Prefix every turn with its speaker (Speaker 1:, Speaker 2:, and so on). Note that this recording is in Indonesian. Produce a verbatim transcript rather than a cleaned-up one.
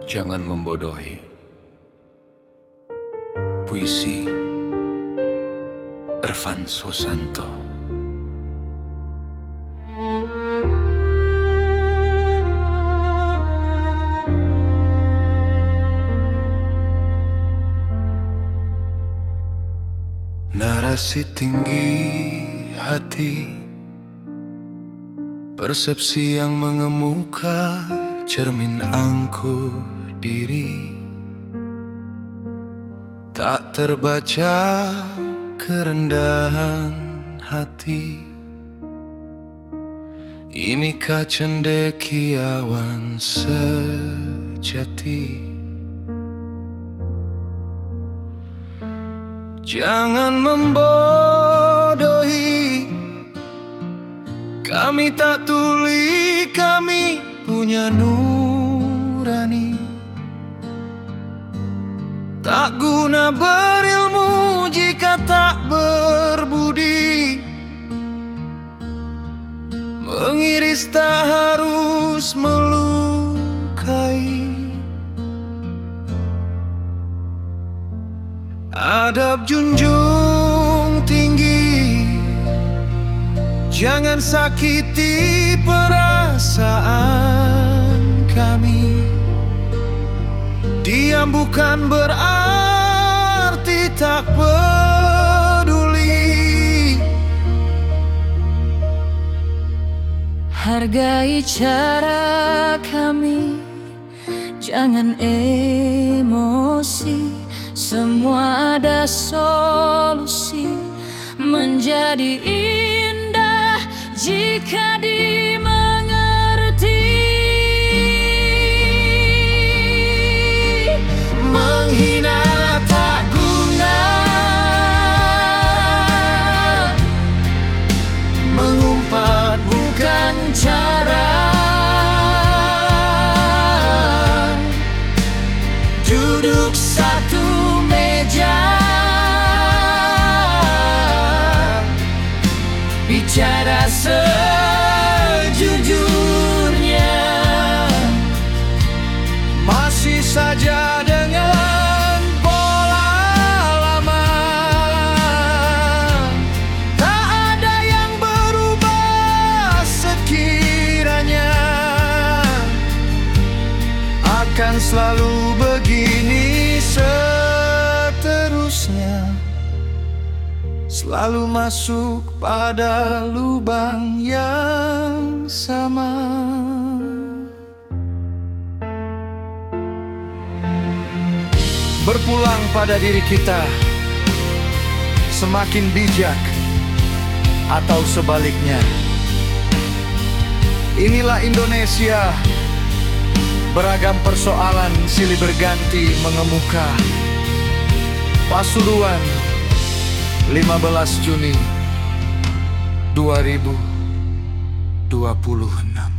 Speaker 1: Jangan membodohi. Puisi Irfan Susanto. Narasi tinggi hati, persepsi yang mengemuka, cermin angkuh diri. Tak terbaca kerendahan hati, inikah cendekiawan sejati? Jangan membodohi, kami tak tuli, kami punya nurani. Tak guna berilmu jika tak berbudi, mengiris tak harus melukai. Adab junjung tinggi, jangan sakiti perasaan kami. Diam bukan berarti tak peduli.
Speaker 2: Hargai cara kami, jangan emosi. Semua ada solusi, menjadi indah jika dimengerti. Menghina tak guna, mengumpat bukan cara. Duduk satu meja, bicara sejujurnya.
Speaker 1: Masih saja dengan pola lama, tak ada yang berubah sekiranya. Akan selalu begini seterusnya, selalu masuk pada lubang yang sama. Berpulang pada diri kita, semakin bijak atau sebaliknya. Inilah Indonesia, beragam persoalan silih berganti mengemuka. Pasuruan, lima belas Juni dua ribu dua puluh enam.